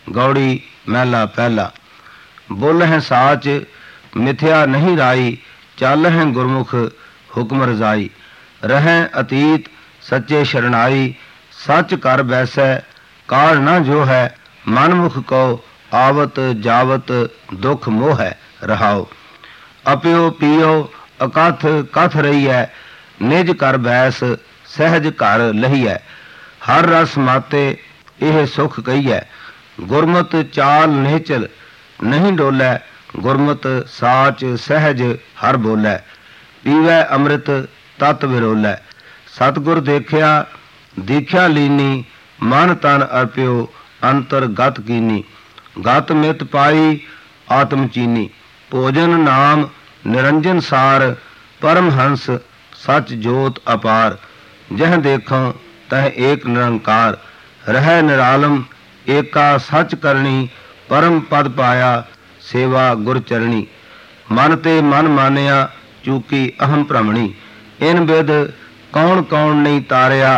गौड़ी महला पहला। बोल हैं साच मिथ्या नहीं राई, चल हैं गुरमुख हुक्म रजाई। रहें अतीत सच्चे शरणाई, सच कर बैसै काल न जो है। मन मुख को आवत जावत दुख मोह है रहाओ। अपियो पियो अकथ कथ रही है, निज कर बैस सहज कर लही है। हर रस माते यह सुख कही है, गुरमत चाल निहचल नहीं डोलै। गुरमत साच सहज हर बोलै, पीवै अमृत तत विरोलै। सतगुर देखिया दीख्या लीनी, मन तन अर्प्यो अंतर गत कीनी। गत मित पाई आत्म चीनी, भोजन नाम निरंजन सार। परमहंस सच जोत अपार, जह देखो तह एक निरंकार। रह निरालम एका सच करनी, परम पद पाया सेवा गुर चरणी। मन ते मन मानिया चूकी अहम भ्रमणी, इन विद कौन कौन नहीं तारिया।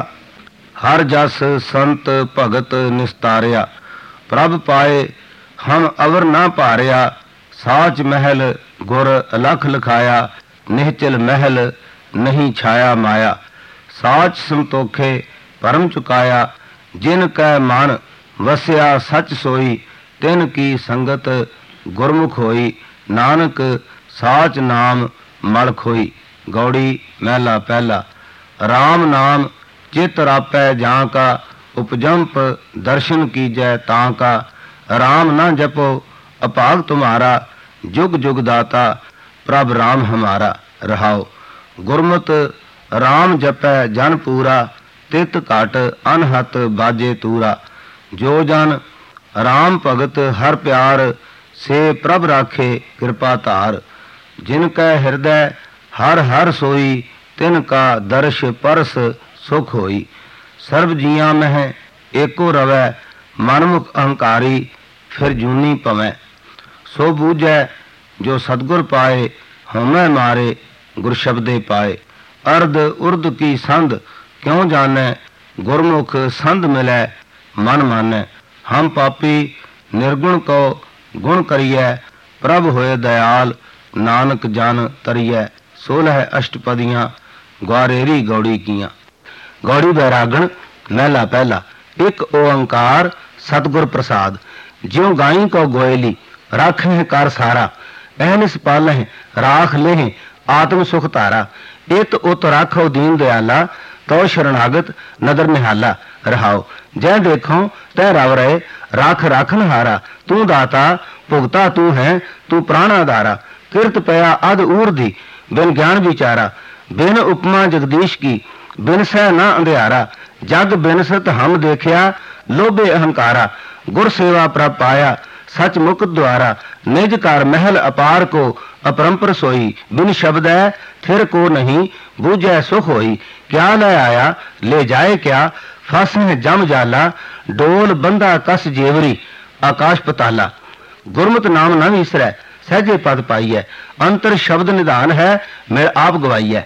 हर जस संत भगत निस्तारिया, प्रभ पाए हम अवर ना पारिया। साच महल गुर अलख लिखाया, निहचल महल नहीं छाया माया। साच संतोखे परम चुकाया, जिन कै मन वस्या सच सोई। तिन की संगत गुरमुख होई, नानक साच नाम मल खोई। गौड़ी महला पहला। राम नाम चित रापै जां का, उपजंप दर्शन कीजै तां का। राम न जपो अपाग तुम्हारा, जुग जुग दाता प्रभ राम हमारा रहाओ। गुरमत राम जपै जन पूरा, तित घट अनहत बाजे तूरा। जो जन राम भगत हर प्यार, से प्रभ राखे कृपा धार। जिनकै हृदय हर हर सोई, तिनका दर्श परस सुख होई। सर्व जियां मह एको रवै, मनमुख अहंकारी फिर जूनी पवै। सो बूझै जो सतगुर पाए, हमै मारे गुर शब्दे पाए। अर्ध उर्द की संध क्यों जानै, गुरमुख संध मिलै मन मानै। हम पापी निर्गुण को गुण करिए, प्रभ होए दयाल नानक जन तरिए। 16 अष्टपदियां ग्वारेरी गौड़ी कियां। गौड़ी बैरागण महला पहला। एक ओंकार सतगुर प्रसाद, ज्यों गाई को गोयली राख है कर सारा। एहनिस पाल है राख ले आत्म सुख तारा। इत उत राखो दीन दयाला, तो शरणागत नदर निहाला रहाओ। जय देखो तय रव रहे, राख राखन हारा। तू दाता भुगता तू है, तू प्राणाधारा। किरत पया अध ऊर्धि बिन ज्ञान विचारा। बिन उपमा जगदीश की बिन सह न अंधियारा। जग बिनसत हम देखिया लोभे अहंकारा। गुर सेवा प्रभ पाया सच मुक्त द्वारा। निज कर महल अपार को अपरंपर सोई। बिन शब्द है थिर को नहीं, बूझै सुख होई। क्या ले आया ले जाए क्या, फस है जम जाला। डोल बंदा कस जेवरी आकाश पताला। गुरमत नाम न विसरै सहजे पद पाइयै। अंतर शब्द निधान है मेरे आप गवाइयै।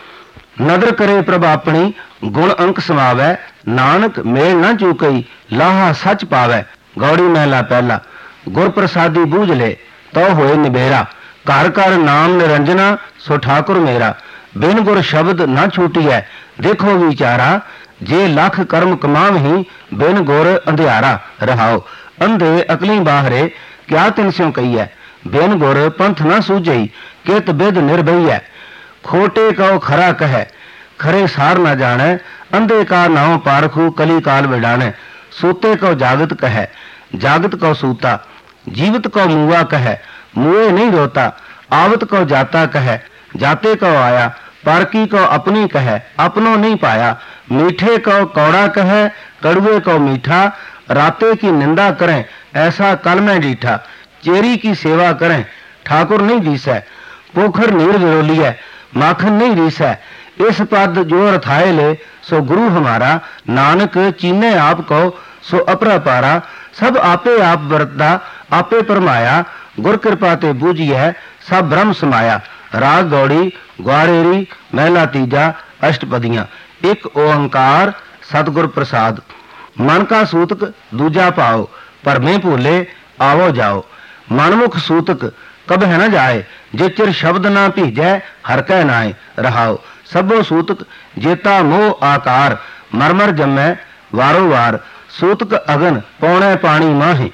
नदर करे प्रभ अपनी गुण अंक समावै। नानक मेल न चूकई लाहा सच पावै। गौड़ी महला पहला। गुर प्रसादी बूझ ले तो होए निबेरा। घर घर नाम निरंजना सो ठाकुर मेरा। बिन गुर शब्द न छूटिए देखो विचारा। जे लख कर्म कमाम ही बिन गुर अंधियारा रहाओ। अंधे अकली बाहरे क्या तिन स्यों कही है। बिन गुर पंथ न सूझई कित बिद निर्भई है। खोटे को खरा कहे खरे सार न जाने। अंधे का नाव पारखू कली काल बिडाने। सूते को जागत कहे जागत को सूता। जीवित को मुआ कहे मुए नहीं रोता। आवत को जाता कहे जाते को आया। पारकी को अपनी कहे अपनों नहीं पाया। मीठे को कौड़ा कहे कड़वे को मीठा। राते की निंदा करें ऐसा कल में डीठा। चेरी की सेवा करें ठाकुर नहीं रीसै। पोखर नीर विरोली है माखन नहीं रीसै। इस पद जो रथाए ले सो गुरु हमारा। नानक चीने आप को सो अपरा पारा। सब आपे आप वरतदा आपे परमाया। गुर कृपा ते बूझिए सब ब्रह्म समाया। राग गौड़ी ग्वारेरी महला तीजा अष्टपदियां। एक ओंकार सतगुर प्रसाद। मन का सूतक दूजा पाओ ਭਰਮੇ ਭੂਲੇ आवो जाओ। मनमुख सूतक कब है न जाए, जे चिर शब्द ना भीजै हर कै नाए। रहाओ सबो सूतक जेता मोह आकार, मरमर जमै वारो वार। सूतक अगन पौणे पानी माहे,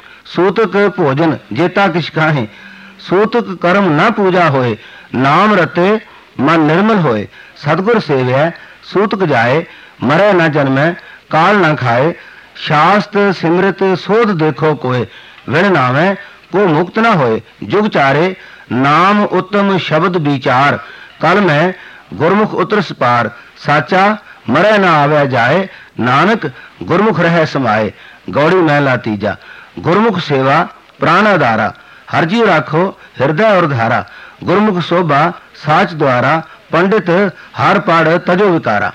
सूतक भोजन जेता किछ खाहे। सूतक कर्म न पूजा होए, नाम रते मन निर्मल होए। सतगुर सेवै सूतक जाए, मरै न जन्मै काल न खाए। शास्त्र सिमृत सोध देखो कोय, विण नामै को मुक्त न होए। जुग चारे नाम उत्तम शब्द विचार, कल मैं गुरमुख उतरस पार। साचा मरै न आवे जाए, नानक गुरमुख रह समाए। गौड़ी महला तीजा। गुरमुख सेवा प्राण आधारा, हर जी राखो हृदय और धारा। गुरमुख शोभा साच द्वारा, पंडित हार पाड़ तजो विकारा।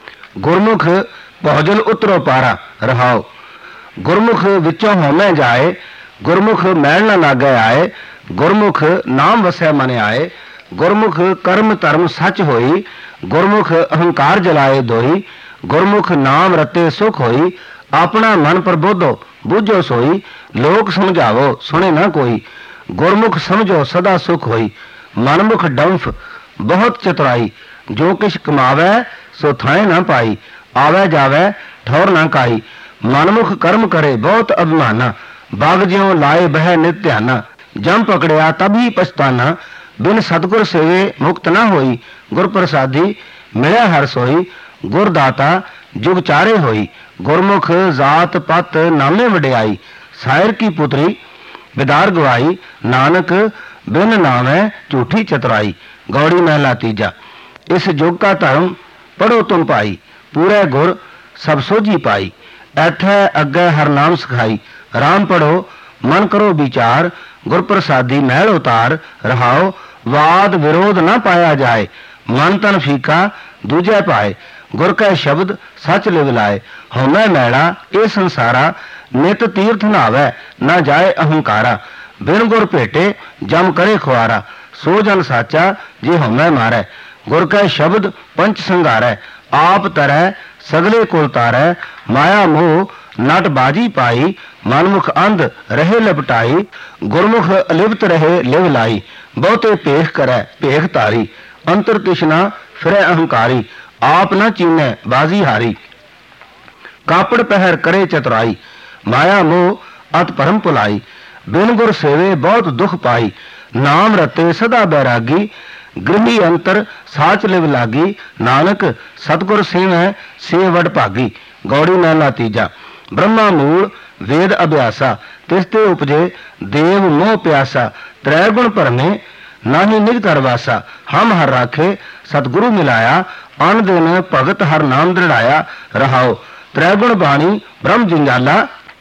गुरमुख बहुजल उतरो पारा। रहाओ गुरमुख विचों होमे जाए, गुरमुख मैल न लागे आए। गुरमुख नाम वसै मन आए, गुरमुख कर्म धर्म सच होई। गुरमुख अहंकार जलाए दोई, गुरमुख नाम रते सुख होई। अपना मन प्रबोधो बूझो सोई, लोक समझावो सुने न कोई। गुरमुख समझो सदा सुख होई, मनमुख डंफ बहुत चतुराई। जो किछ कमावै सो थाए न पाई, आवे जावे ठौर न काई। मनमुख कर्म करे बहुत अभिमाना, बाग ज्यों लाए बह नित ध्याना। जम पकड़िया तभी पछताना, बिन सतगुर सेवे मुक्त न होई। गुर प्रसादी मिलिया हर सोई, गुरदाता जुग चारे होई। गुरमुख जात पत नामे वडियाई, सायर की पुत्री बिदार गवाई। नानक बिन नामै झूठी चतुराई। गौड़ी महला तीजा। इस जुग का धर्म पढ़ो तुम पाई, पूरे गुर सब सोझी पाई। ऐथे अगे हर नाम सिखाई, राम पढ़ो मन करो विचार। गुर प्रसादी महल उतार। रहाओ वाद विरोध न पाया जाए, मन तन फीका दूजे पाए। गुर कै शब्द सच लिव लाए, होमै मैला ए संसारा। नित तीर्थ नहावै न जाए अहंकारा, बिन गुर भेटे जम करे खुआरा। सो जन साचा जे होमै मारै, गुर कै शब्द पंच संघारै। आप तरै सगले कुल तारै, माया मोह नट बाजी पाई। मनमुख अंध रहे लपटाई, गुरमुख अलिप्त रहे लिव लाई। बहुते भेख करै भेख तारी, अंतर तृष्णा फिरै अहंकारी। आप न चीनै बाजी हारी, कापड़ पहर करे चतुराई। माया मोह अत परम पुलाई, बिन गुर सेवे बहुत दुख पाई। नाम रते सदा बैरागी, गृही अंतर साच लिव लागी। नानक सतगुर सेवै से वड भागी। गौड़ी महला तीजा। ब्रह्मा मूल वेद अभ्यासा, तिसते उपजे देव मोह प्यासा। त्रै गुण भरमे नाहि निज करवासा, हम हर राखे सतगुरु मिलाया। अन दिन भगत हर नाम दृढ़ाया। रहाओ त्रै गुण बाणी ब्रह्म जंजाला,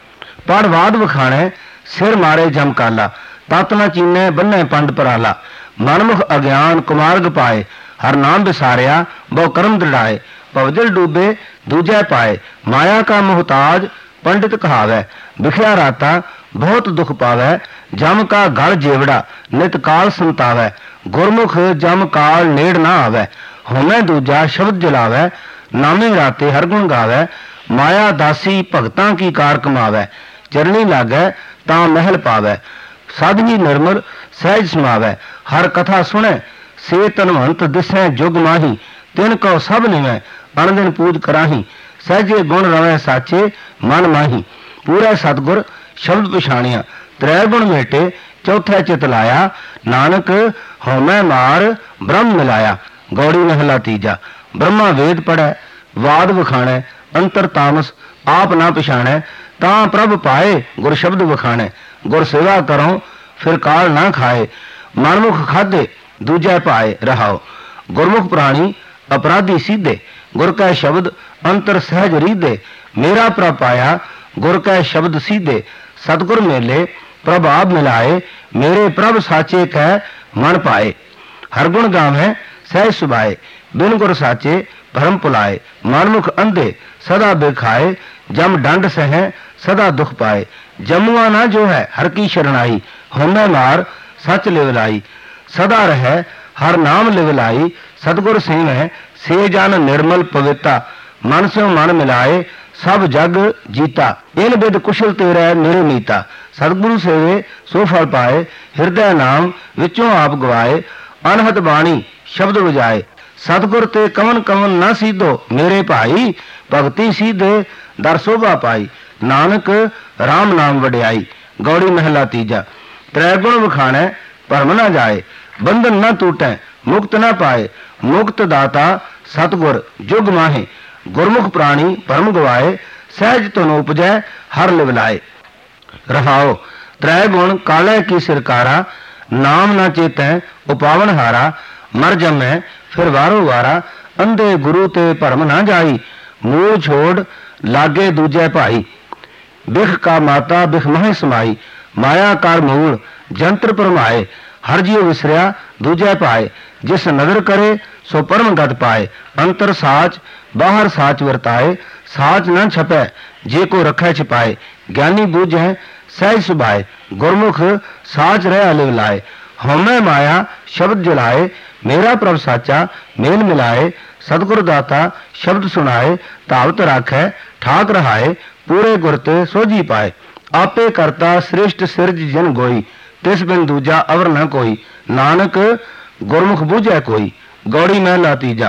पढ़ वाद वखाणै सिर मारे जमकाला। तत न चीनै बन्नै पंड पराला, मनमुख अज्ञान कुमार्ग पाए। हर नाम विसारिया बहु कर्म दृढ़ाए, भवजल डूबे दूजै पाए। माया का मोहताज पंडित कहावै, बिखया राता बहुत दुख पावै। जम का गल जेवड़ा नित काल संतावै, गुरमुख जम काल नेड़ ना आवै। होमै दूजा शब्द जलावै, नामे राते हर गुण गावै। माया दासी भगतां की कार कमावै, चरणी लागै तां महल पावै। साधवी निर्मल सहज समावै, हर कथा सुनै से तनवंत दिसै जुग माही। तिन को सब निवै अनदिन पूज कराही, सहजे गुण रवै साचे मन माही। पूरे सतगुर शब्द पछाणिया, त्रै गुण मेटे चौथे चित लाया। नानक होमै मार ब्रह्म मिलाया। गौड़ी महला तीजा। ब्रह्मा वेद पढ़ै वाद वखाणै, अंतर तामस आप ना पछाणै। तां प्रभ पाए गुर शब्द वखाणै, गुर सेवा करो फिर काल ना खाए। मनमुख खाधे दूजे पाए। रहाओ गुरमुख प्राणी अपराधी सीधे, गुर कै शब्द अंतर सहज रीधे। मेरा प्रभ पाया गुर कै शब्द सीधे, सतगुर मेले प्रभाव मिलाए। मेरे प्रभ साचे कै मन पाए, हर गुण गावै सहज सुभाए। बिन गुर साचे भरम पुलाए, मनमुख अंधे सदा बेखाए। जम डंड सह सदा दुख पाए, जमुआ ना जो है हर की शरणाई। होमै मार सच लिव लाई, सदा रह हर नाम लिव लाई। सतगुर सिंह है से जन निर्मल पविता, मन से मन मिलाए सब जग जीता। इन बिद कुशल तेरा मेरे मीता। सतगुरु सेवे सो फल पाए, हिरदय नाम विचों आप गवाए। अनहद बाणी शब्द बजाए, सतगुर ते कवन कवन न सीधो मेरे भाई। भगति सीधे दर शोभा पाई, नानक राम नाम वड्याई। गौड़ी महला तीजा। त्रैगुण वखाणै भरम न जाए, बंधन न टूटै मुक्त न पाए। मुक्त दाता सतगुर जुग माहे, गुरमुख प्राणी परम गवाए। सहज तुन उपजै हर लिवलाए। रहाओ त्रै गुण काले की सिरकारा, नाम न चेतै उपावन हारा। मर जमै फिर वारो वारा, अंधे गुरु ते भरम न जाई। मूल छोड़ लागे दूजै भाई, बिख का माता बिख मह समाई। माया कार मूल जंत्र परमाए, हर जीव विसरिया दूजै पाए। जिस नदर करे सो परम गत पाए, अंतर साच बाहर साच वरताए। साच न छपै जे को रखै छिपाए, ज्ञानी बूझै सहज सुभाए। गुरमुख साच रह लिवलाए, हमै माया शब्द जलाए। मेरा प्रभ साचा मेल मिलाए, सतगुर दाता शब्द सुनाए। धावत राखै ठाक रहाए, पूरे गुर ते सोझी पाए। आपे करता श्रेष्ठ सिरज जन गोई, तिस बिन दूजा अवर न कोई। नानक गुरमुख बूझै कोई। गौड़ी महला तीजा।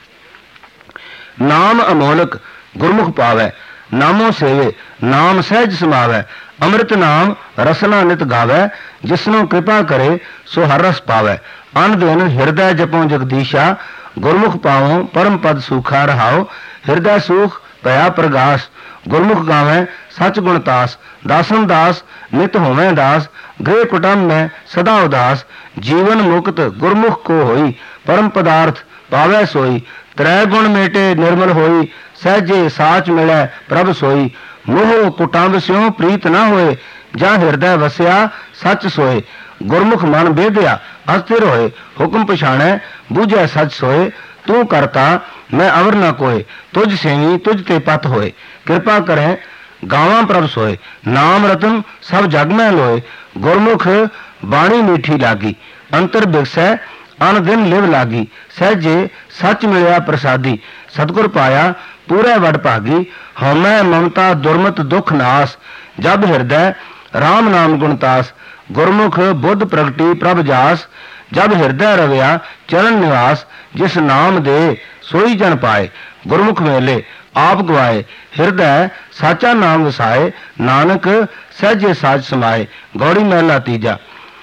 नाम अमोलक गुरमुख पावै, नामो सेवे नाम सहज समावै। अमृत नाम रसना नित गावै, जिसनो कृपा करे सो हर रस पावै। अन दिन हिरदय जपो जगदीशा, गुरमुख पावो परम पद सूखा। रहाओ हिरदय सुख भया प्रगास, गुरमुख गावै सच गुण तास। दासन दास नित होवै दास, गृह कुटुंब में सदा उदास। जीवन मुक्त गुरमुख को होई, परम पदार्थ पावै सोई। त्रै गुण मेटे निर्मल होई, सहजे साच मिलै प्रभ सोई। मोह कुटुंब स्यों प्रीत न होए, जा हिरदय वसया सच सोए। गुरमुख मन बेदया अस्थिर होए, हुक्म पछाणै बूझै सच सोए। तू करता मैं अवर न कोय, तुझ सेवी तुझ ते पत होए। कृपा करें गावां प्रभ सोए, नाम रतन सब जग में लोए। गुरमुख बाणी मीठी लागी, अंतर बिगसै अन दिन लिव लागी। सहजे सच मिलिया प्रसादी, सतगुर पाया पूरे वड भागी। हमै ममता दुर्मत दुख नास, जब हृदय राम नाम गुणतास। गुरमुख बुद्ध प्रगटी प्रभ जास, जब हृदय रविया चरण निवास। जिस नाम दे सोई जन पाए, गुरमुख मेले आप गवाए। हृदय साचा नाम वसाए, नानक सहजे साच समाए। गौड़ी महला तीजा।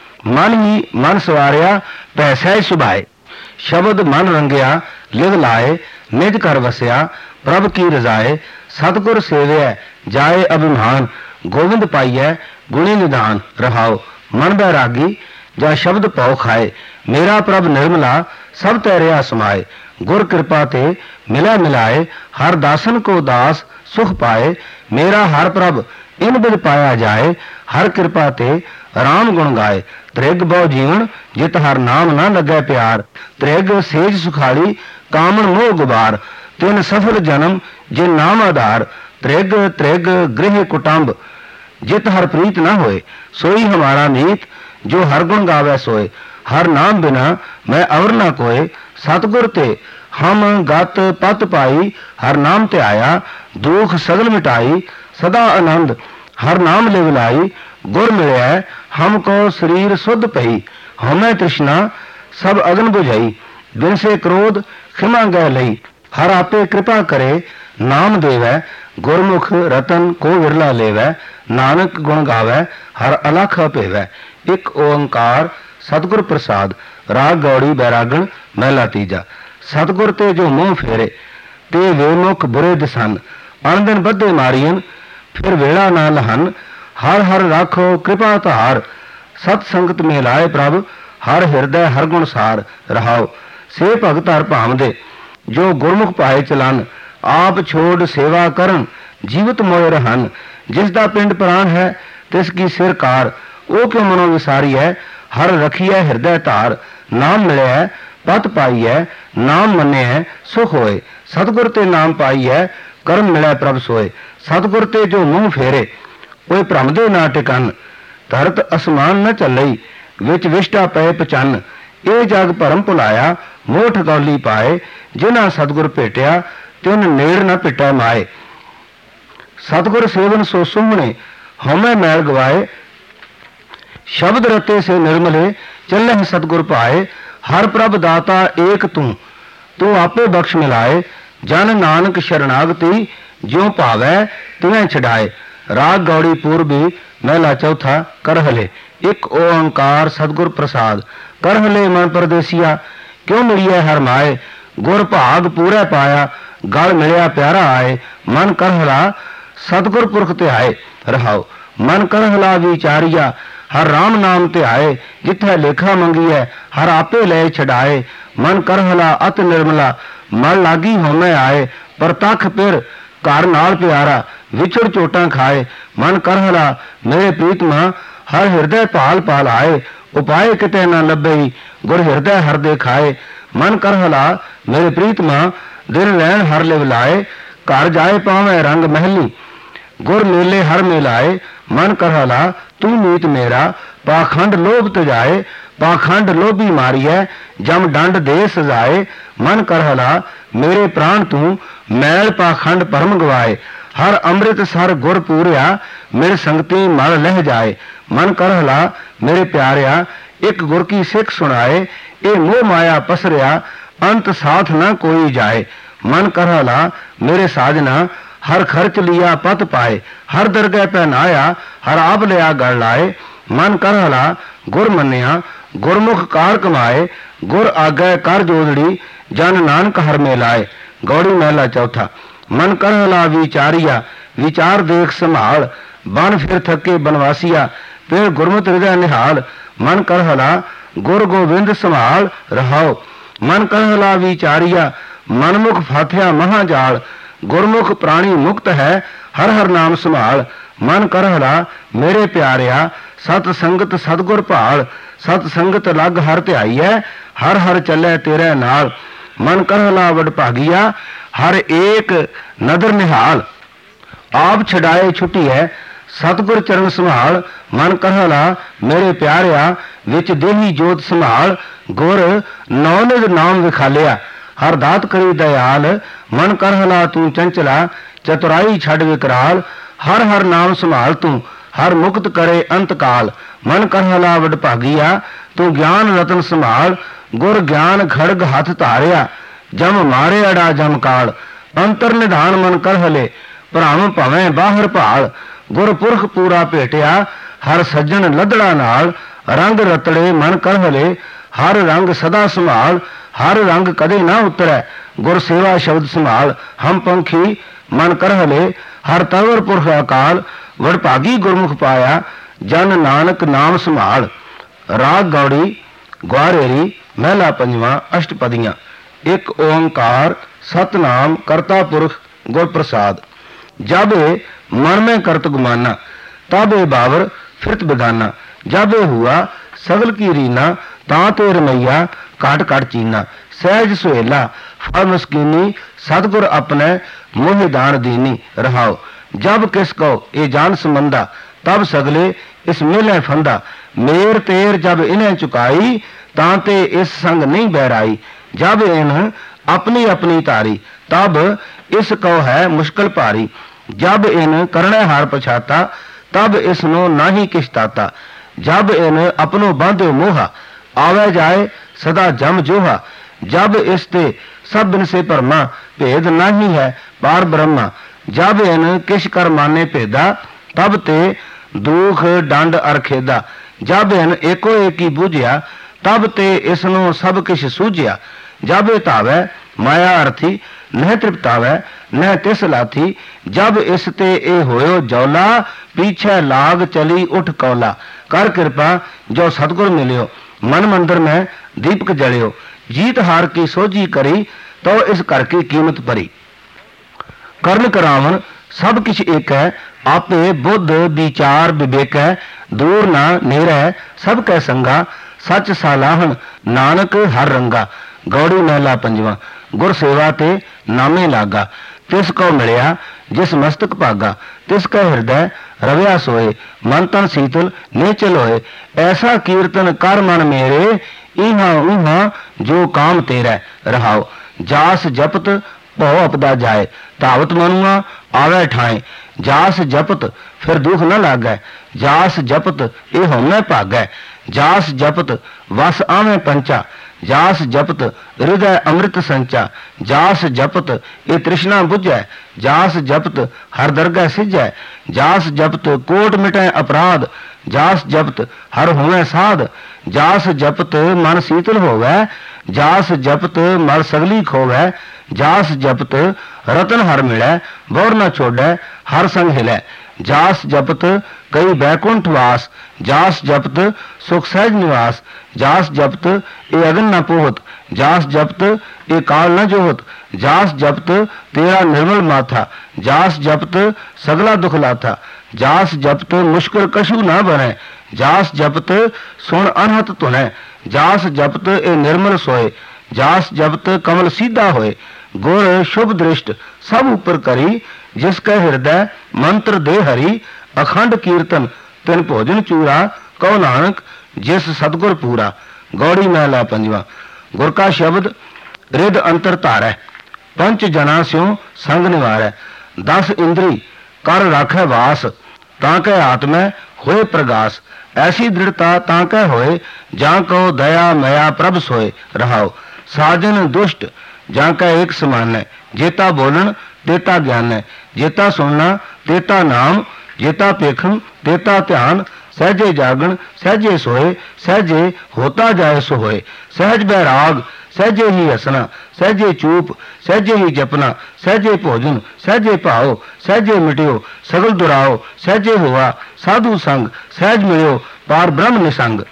मन ही मन सवारिया पै सहज सुभाए, शब्द मन रंगिया लिव लाए। निज कर वसया प्रभ की रजाए, सतगुर सेवै जाए अभिमान। गोविंद पाइयै गुणी निधान। रहाओ मन बैरागी जा शब्द पौ खाए, मेरा प्रभ निर्मला सब तैरिया समाए। गुर कृपा ते मिला मिलाए, हर दासन को दास सुख पाए। मेरा हर प्रभ इन बिद पाया जाए, हर कृपा ते राम गुण गाए। त्रिग बहु जीवन जित हर नाम न लगे प्यार। त्रिग सेज सुखाली कामन मोह गुबार, तिन सफल जन्म जिन नाम आधार। त्रिग त्रिग गृह कुटुंब जित हर प्रीत न होए, सोई हमारा मीत जो हर गुण गावे सोए। हर नाम बिना मैं अवर न कोय, सतगुर ते हम गत पत पाई। हर नाम ते आया दुख सगल मिटाई, सदा आनंद हर नाम लिव लाई। गुर मिलिया हमको शरीर शुद्ध पई, हमें तृष्णा सब अगन बुझाई। बिन से क्रोध खिमा गए लई, हर आपे कृपा करे नाम देवै। गुरमुख रतन को विरला लेवै, नानक गुण गावै हर अलख भेवै। एक ओंकार सतगुर प्रसाद। राग गौड़ी बैरागण महला तीजा। सतगुर ते जो मुंह फेरे, ते वेमुख बुरे दिसन। अन दिन बद्धे मारियन फिर वेला ना लहन। हर हर राखो कृपा धार, सत संगत में लाए प्रभ। हर हृदय हर गुण सार। रहाओ से भगत हर भाम दे, जो गुरमुख पाए चलन। आप छोड़ सेवा करन जीवित मोए रहन। जिसदा पिंड प्राण है तिसकी सिर कार, ओ क्यों मनो विसारी है। हर रखिए हृदय धार, नाम मिले है पत पाई है। नाम मने है सुख होए, सतगुर ते नाम पाई है कर्म मिले प्रभ सोए। सतगुर ते जो मुंह फेरे, ओए भ्रम दे ना टिकन। धरत असमान न चलई, विच विष्टा पै पचन। ए जग भरम भुलाया मोह ठगौली पाए। जिन्हां सतगुर भेटिया तिन नेड़ न पिटै माए। सतगुर सेवन सो सुमने हमें मैल गवाए। शब्द रते से निर्मले चले सतगुर पाए। हर प्रभ दाता एक तू आपे बख्श मिलाए। जन नानक शरणागति ज्यों पावै तिवें छड़ाए। राग गौड़ी पूर्वी महला चौथा। करहले एक ओंकार सतगुर प्रसाद। करहले मन परदेसिया क्यों मिलिए हर माए। गुर भाग पूरे पाया गल मिलिया प्यारा आए। मन करहला सतगुर पुरख ते आए। रहाओ मन करहला विचारिया हर राम नाम ते आए। जिथे लेखा मंगी है हर आपे ले छड़ाए। मन करहला अत निर्मला मल लागी होमे आए। पर तख फिर घर नाल प्यारा विछड़ चोटां खाए। मन करहला मेरे प्रीतमा हर हृदय पाल पाल आए। उपाय किते न लभई गुर हृदय हर दे खाए। मन करहला मेरे प्रीतमा दिन लैन हर लिव लाए। घर जाए पावे रंग महली गुर मेले हर मिलाए। मन करहला तू मीत मेरा पाखंड लोभ तजाए। पाखंड लोभी मारिए जम डंड दे सजाए। मन करहला मेरे प्राण तू मैल पाखंड परम गवाए। हर अमृत सर गुर पूरिया मेरे संगति मल लह जाए। मन करहला मेरे प्यारिया एक गुर की सिख सुनाए। ए मोह माया पसरिया अंत साथ न कोई जाए। मन करहला मेरे साजना हर खर्च लिया पत पाए। हर दरगह पहनाया हर आप लिया गढ़ लाए। मन करहला गुर मनिया गुरमुख कार कमाए। गुर आगे कर जोदड़ी जन नानक हर में लाए। गौड़ी महला चौथा। मन करहला विचारिया विचार देख संभाल। बन फिर थके बनवासिया फिर गुरमत हृदय निहाल। मन करहला गुर गोविंद संभाल रहाओ। मन करहला विचारिया मनमुख फाथिया महाजाल। गुरमुख प्राणी मुक्त है हर हर नाम संभाल। मन करहला मेरे प्यारिया सत संगत सतगुर भाल। सत संगत लग हर ध्याई है हर हर चले तेरे नाल। मन करहला वडभागिया हर एक नदर निहाल। आप छड़ाए छुट्टी है सतगुर चरण संभाल। मन करहला मेरे प्यारिया विच देही जोत संभाल। गुर नौनिध नाम विखालिया हर दात करी दयाल। मन करहला तू चंचला चतुराई छड़ विकराल। हर हर नाम संभाल तू हर मुक्त करे अंत काल। मन करहला वडभागिया तू ज्ञान रतन संभाल। गुर ज्ञान खड़ग हाथ धारिया जम मारे अड़ा जम काल। अंतर निधान मन करहले भराम भवें बाहर भाल। गुर पुरख पूरा भेटिया हर सज्जन लदड़ा नाल। रंग रतड़े मन करहले हर रंग सदा संभाल। हर रंग कदे ना उतरै गुर सेवा शब्द संभाल। हम पंखी मन करहले हर तवर पुरख अकाल। वडभागी गुरमुख पाया जन नानक नाम संभाल। राग गौड़ी ग्वारेरी महला पंजवा अष्टपदियां। एक ओंकार सतनाम करता पुरख गुर प्रसाद। जब मन में करत गुमाना तब ए बावर फिरत बेगाना। जब ए हुआ सगल की रीना ताते रमैया काट काट चीना। सहज सुहेला फल मस्कीनी सतगुर अपने मोह दान दीनी। रहाओ जब किसको ये जान संबंधा तब सगले इस मिले फंदा। मेर तेर जब इन्हें चुकाई तांते इस संग नहीं बहराई। जब इन अपनी अपनी तारी तब इस को है मुश्किल भारी। जब इन करने हार पछाता तब इसनो नाही किश ताता। जब इन अपनो बांधे मोहा आवे जाए सदा जम जोहा। जब इसते सब बिन से भरमा भेद नहीं है पार ब्रह्मा। जब इन किश कर माने भेदा तब ते दुख डंड अर खेदा। जब इन एको एक ही बूझिया तब ते इसनो सब किश सूझिया। जब ए धावै माया अर्थी न तृप्तावै न तिस लाथी। जब इसते ए होयो जौला पीछे लाग चली उठ कौला। कर कृपा जो सतगुर मिलियो मन मंदिर में दीपक जलियो। जीत हार की सोझी करी तो इस घर की कीमत भरी। कर्ण करावन सब किछ एक है आपे बुद्ध विचार विवेक है। दूर ना नेर है सब कै संगा सच सालाहन नानक हर रंगा। गौड़ी महला पंजवा। गुर सेवा ते नामे लागा तिस को मिलिया जिस मस्तक भागा। तिस का हृदय रविया सोए मन तन शीतल नेचल होए। ऐसा कीर्तन कर मन मेरे इहा उहा जो काम तेरा। रहाओ जास जपत भौ अपदा जाए धावत मनुआ आवे ठाए। जास जपत फिर दुख न लागै, जास जपत ए होमै भागै, जास जपत वस आवे पंचा, जास जपत हृदय अमृत संचा, जास जपत ए तृष्णा बुझै, जास जपत हर दरगह सिझै, जास जपत कोट मिटै अपराध, जास जपत हर होवे साध, जास जपत मन शीतल होवै, जास जपत मल सगली खोवै, जास जपत रतन हर मिलै, बोर न छोड़ै हर संग हिलै, जास जपत कई बैकुंठ वास, जास जपत सुख सहज निवास, जास जपत ए अगन न पोहत, जास जपत ए काल न जोहत, जास जपत तेरा निर्मल माथा, जास जपत सगला दुख लाथा, जास जपत मुश्किल कछु न बने, जास जपत सुन अनहत तुनै, जास जपत ए निर्मल सोए, जास जपत कमल सीधा होए, गुर शुभ दृष्ट सब ऊपर करी, जिसके हृदय मंत्र दे हरि, अखंड कीर्तन तिन भोजन चूरा, कहो नानक जिस सतगुर पूरा। गौड़ी महला पंजवा। गुर का शब्द रिद अंतर धारै, पंच जना स्यों संग निवारै, 10 इंद्री कर राखै वास, ताकै आत्मै होए प्रगास, ऐसी दृढ़ता ताकै होए, जां कहो दया मया प्रभ सोए। रहाओ साजन दुष्ट जांका एक समान है, जेता बोलन तेता ज्ञान है, जेता सुनना तेता नाम, जेता पेखन तेता ध्यान, सहजे जागन सहजे सोए, सहजे होता जाए सो होए, सहज बैराग सहजे ही हसना, सहजे चूप सहजे ही जपना, सहजे भोजन सहजे भाओ, सहजे मिटियो सगल दुराओ, सहजे हुआ साधु संग, सहज मिलियो पार ब्रह्म निसंग,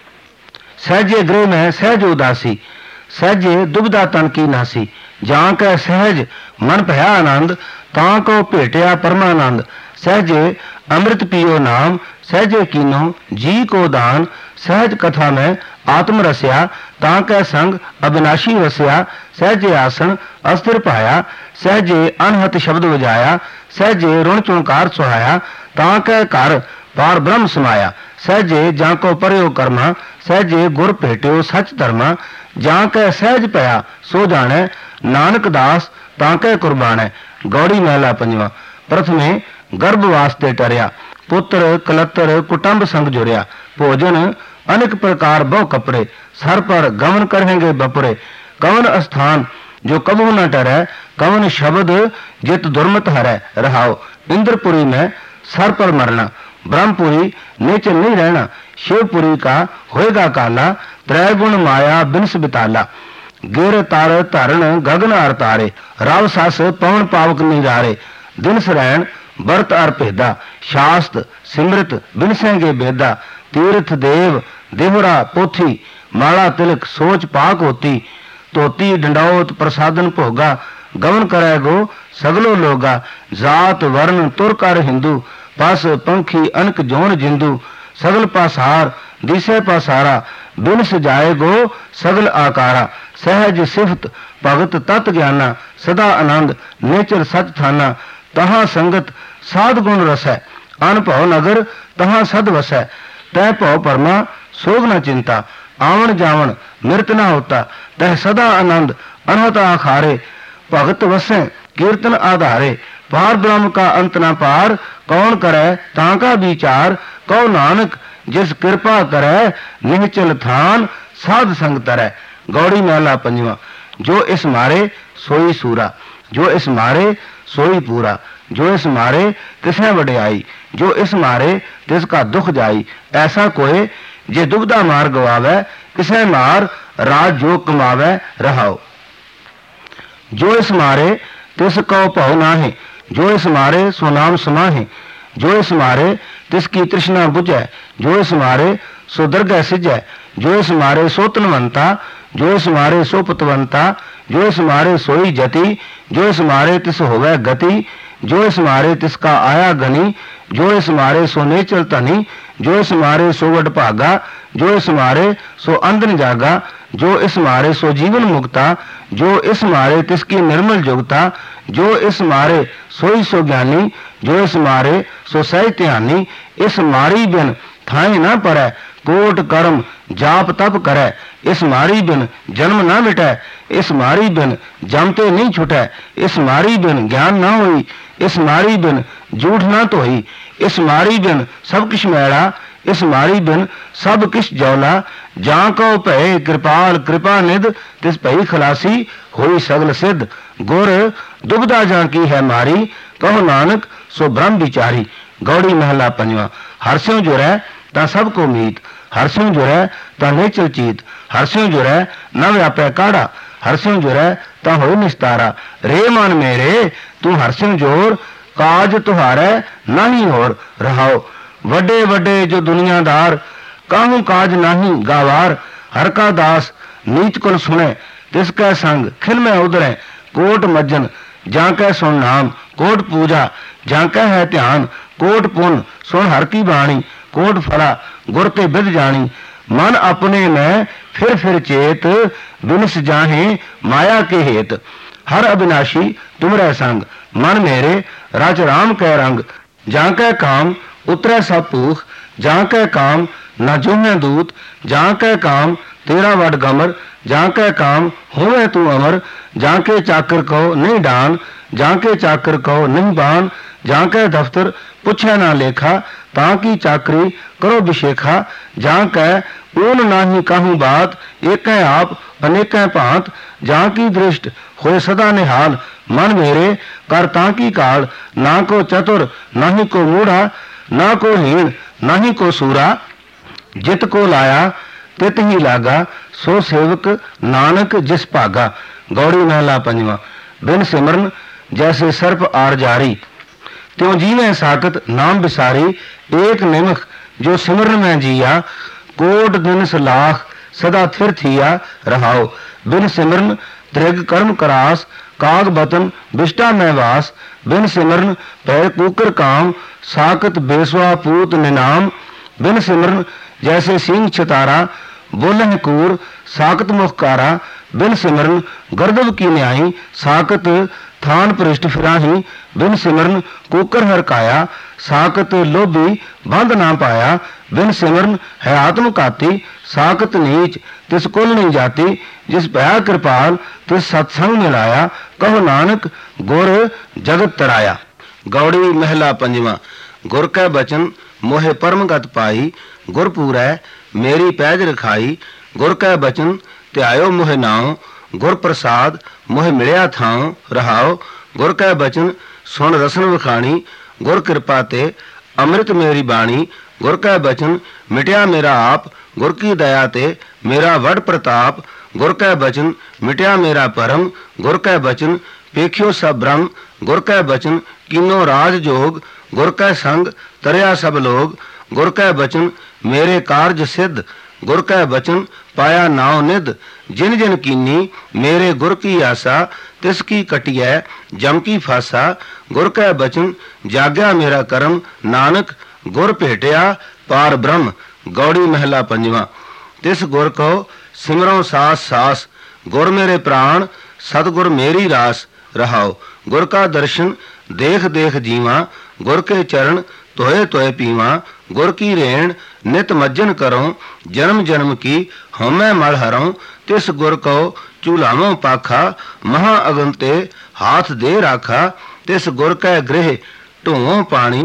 सहजे गृह में सहज उदासी, सहजे दुबदा तन की नासी, जां कै सहज मन भया आनंद, तां को भेटिया परमानंद, सहजे अमृत पियो नाम, सहजे कीनो जी को दान, सहज कथा में आत्म रस्या, तां कै संग अविनाशी वस्या, सहजे आसन अस्थिर पाया, सहजे अनहत शब्द बजाया, सहजे ऋण चुणकार सुहाया, तां कै घर पार ब्रह्म समाया, सहजे जां को परयो कर्मा, सहजे गुर भेटियो सच धर्मा, जां कै सहज पया सो जाने, नानक दास तां कै कुर्बान। गौड़ी महला पंजवा। प्रथमे गर्भ वास्ते टरिया, पुत्र कलत्र कुटुंब संग जुड़िया, भोजन अनेक प्रकार बहु कपड़े, सर पर गमन करेंगे बपरे, कवन स्थान जो कबू न टरै, कवन शब्द जित दुर्मत हरै। रहाओ इंद्रपुरी में सर पर मरना, ब्रह्मपुरी नीचे नहीं रहना, शिवपुरी का होएगा काला, त्रैगुण माया बिनस बिताला, गिर तार धरण गगन अर तारे, राव सस पवन पावक निरारे, दिन सरैन बरत अर भेदा, शास्त्र सिमृत बिनसेंगे बेदा, तीर्थ देव देवरा पोथी, माला तिलक सोच पाक होती, धोती डंडौत प्रसादन भोगा, गमन करे गो सगलो लोगा, जात वर्ण तुर कर हिंदू, पस पंखी अनक जोन जिंदू, सगल पासार दिसे पासारा, बिन सजाए गो सगल आकारा, सहज सिफत भगत तत् ज्ञाना, सदा आनंद नेचर सच थाना, तहां संगत साध गुण रसै, अनभव नगर तहां सद वसै, तै भव परमा सोग न चिंता, आवन जावन मृत न होता, तह सदा आनंद अनहत आखारे, भगत वसै कीर्तन आधारे, पार ब्रह्म का अंत न पार, कौन करे तां का विचार, कहो नानक जिस कृपा करे, निहचल थान साध संग तरह। गौड़ी महला पंजवा। जो इस मारे सोई सूरा, जो इस मारे सोई पूरा, जो इस मारे तिसने वड्याई, जो इस मारे तिसका दुख जाई, ऐसा कोई जे दुबदा मार गवावे, किसे मार राज जो कमावे। रहाओ जो इस मारे तिस को भव नाहे, जो इस मारे सो नाम समाहे, जो इस मारे तिसकी तृष्णा बुझै, जो इस मारे सो दरगह सिझै, जो इस मारे सो तनवंता, जो इस मारे सो पतवंता, जो इस मारे सोई जति, जो इस मारे तिस होवै गति, जो इस मारे तिसका आया गनी, जो इस मारे सो नेचल धनी, जो इस मारे सो वड भागा, जो इस मारे सो अंधन जागा, जो इस मारे सो जीवन मुक्ता, जो इस मारे तिसकी निर्मल जुगता, जो इस मारे सोई सो ज्ञानी, जो इस मारे सो सहज ध्यानी, इस मारी बिन थाई न पड़ै, कोट कर्म जाप तप करै, इस मारी बिन जन्म ना मिटै, इस मारी बिन जमते नहीं छुटै, इस मारी बिन ज्ञान ना होई, इस मारी बिन झूठ ना धोई, इस मारी बिन सब किश मैला, इस मारी बिन सब किश जौला, जां को भय कृपाल कृपा निध, तिस भई खलासी होई सगल सिद्ध। गुर दुबदा जां की है मारी, कहो नानक सो ब्रह्म विचारी। गौड़ी महला पंजवा। हरस्यों जुरै तां सब को मीत, हरस्यों जुरै तां नेचल चीत, हरस्यों जुरै न व्यापै काढ़ा, हरस्यों जुरै तां होई निस्तारा। रे मन मेरे तू हरस्यों जोर, काज तुहारै नाही होर रहाओ। वड्डे वड्डे जो दुनियादार, काहू काज नाही गावार, हर का दास नीच कुल सुनै, तिसकै संग खिल में उधरै। कोट मज्जन जांकै सुन नाम, कोट पूजा जांकै है ध्यान, कोट पुन सुन हर की बाणी, कोट फला गुर ते बिद जानी। मन अपने में फिर चेत, बिनस जाहे माया के हेत। हर अविनाशी तुमरै संग, मन मेरे राज राम कै रंग। जांकै काम उतरै सब भूख, जांकै काम न जोहै दूत, जांकै काम तेरा वड गमर, जांकै काम होवे तू अमर। जांके चाकर कहो नहीं डान, जांके चाकर कहो नहीं बान, जांकै दफ्तर पुछै ना लेखा, ताकि चाकरी करो बिशेखा। जांकै ऊन नाही काहू बात, एकै आप अनेकै भांत, जांकी दृष्ट होए सदा निहाल। मन मेरे कर ताकि काल, ना को चतुर नाही को मूढ़ा, ना को हीन नाही को सूरा। जित को लाया तित ही लागा, सो सेवक नानक जिस भागा। गौड़ी महला पंजवा। बिन सिमरन जैसे सर्प आर जारी, त्यों जीवे साकत नाम बिसारी। एक निमख जो सिमरन में जिया, कोट दिनस लाख सदा थिर थिया रहाओ। बिन सिमरन दृग कर्म करास, काग बतन बिष्टा में वास। बिन सिमरन पैर कूकर काम, साकत बेसवा पूत निनाम। बिन सिमरन जैसे सिंह छतारा, बोलह कूर साकत मुखकारा। बिन सिमरन गर्दव की न्याई, साकत थान पृष्ठ फिराही। बिन सिमरन कुकर हरकाया, साकत लोभी बंध ना पाया। बिन सिमरन है आत्मघाती, साकत नीच तिस कुल नहीं जाती। जिस भया कृपाल तिस सत्संग मिलाया, कहो नानक गुर जगत तराया। गौड़ी महला पंजवा। गुर कै बचन मोहे परम गत पाई, गुर पूरै मेरी पैज रखाई। गुर कै बचन ध्यायो मोहे नाउ, गुर प्रसाद मोहे मिलिया थाउ रहाओ। गुर कै बचन सुन रसन वखाणी, गुर कृपा ते अमृत मेरी बाणी। गुर कै बचन मिटिया मेरा आप, गुर की दया ते मेरा वड प्रताप। गुर कै बचन मिटिया मेरा परम, गुर कै बचन पेखियो सब ब्रह्म। गुर कै बचन कीनो राज जोग, गुर कै संग तरया सब लोग। गुर कै बचन मेरे कार्य सिद्ध, गुर कै बचन पाया नाव निध। जिन जिन कीनी मेरे गुर की आसा, तिसकी कटियै जम की फासा। गुर कै बचन जाग्या मेरा करम, नानक गुर भेटिया पार ब्रह्म। गौड़ी महला पंजवा। तिस गुर को सिमरों सास सास, गुर मेरे प्राण सतगुर मेरी रास रहाओ। गुर का दर्शन देख देख जीवा, गुर के चरण तोए तोए पीवा। गुर की रेण नित मज्जन करो, जन्म जन्म की हमै मल हरों। तिस गुर को चूल्हावों पाखा, महा अगन ते हाथ दे राखा। तिस गुर कै गृह ढोवों पानी,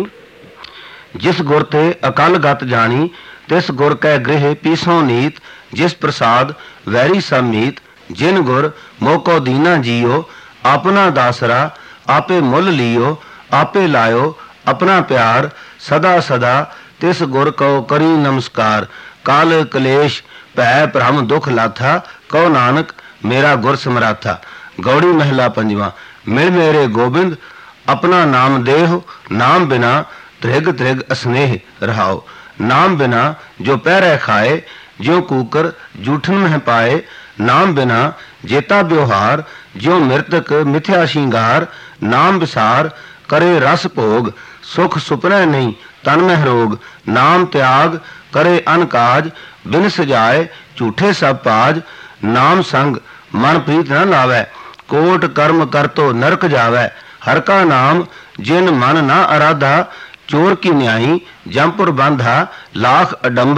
जिस गुर ते अकल गत जानी। तिस गुर कै गृह पीसों नीत, जिस प्रसाद वैरी सब मीत। जिन गुर मोको दीना जियो, अपना दासरा आपे मुल लियो। आपे लायो अपना प्यार सदा सदा, तिस गुर को करी नमस्कार। काल कलेश भै भ्रम दुख लाथा, कहो नानक मेरा गुर समराथा। गौड़ी महला पंजवा। मिल मेरे गोबिंद अपना नाम देहो, नाम बिना त्रिग त्रिग स्नेह रहाओ। नाम बिना जो पैरे खाए, ज्यों कूकर जूठन में पाए। नाम बिना जेता व्यवहार, ज्यों मृतक मिथ्या श्रृंगार। नाम विसार करे रस भोग, सुख सुपने नहीं तन में रोग। नाम त्याग करे अनकाज, बिन सजाए झूठे सब पाज। नाम संग मन प्रीत न लावै, कोट कर्म कर तो नरक जावै। हर का नाम जिन मन न आराधा, चोर की न्यायी जमपुर बांधा लाख अडंबर।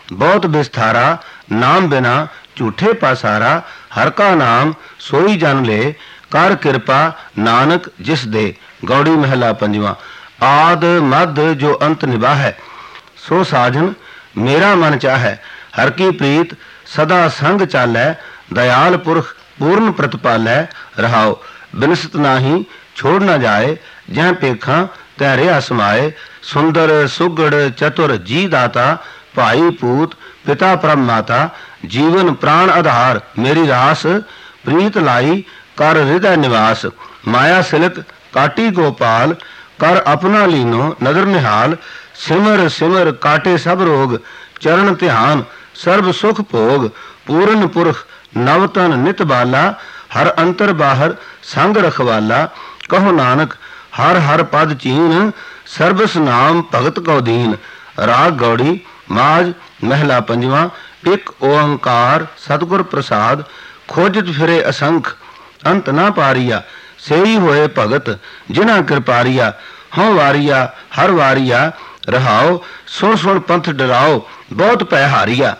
बहुत विस्तारा, नाम बिना झूठे पासारा। हर का नाम सोई जन ले, कर कृपा नानक जिस दे। गौड़ी महला पंजवा। आद मद जो अंत निभाहै, सो साजन मेरा मन चाहै। हर की प्रीत सदा संग चालै, दयाल पुरख पूर्ण प्रतिपालै। रहाओ बिनसत नाही छोड़ न जाए, जह पेखा तै रिहा समाए। सुंदर सुगड़ चतुर जी दाता, भाई पूत पिता परम माता। जीवन प्राण आधार मेरी रास, प्रीत लाई कर हृदय निवास। माया सिलक काटी गोपाल, कर अपना लीनो नदर निहाल। सिमर सिमर काटे सब रोग, चरण ध्यान सर्व सुख भोग। पूर्ण पुरख नवतन नित बाला, हर अंतर बाहर संग रखवाला। कहो नानक हर हर पद चीन, सर्बस नाम भगत को दीन। राग गौड़ी माज महला पंजवा। एक ओंकार सतगुर प्रसाद, खोजत फिरे असंख अंत ना पारिया। सेई होए भगत जिना कृपारिया, हों वारिया हर वारिया। रहाओ सुन सुन पंथ डराओ, बहुत पै हारिया।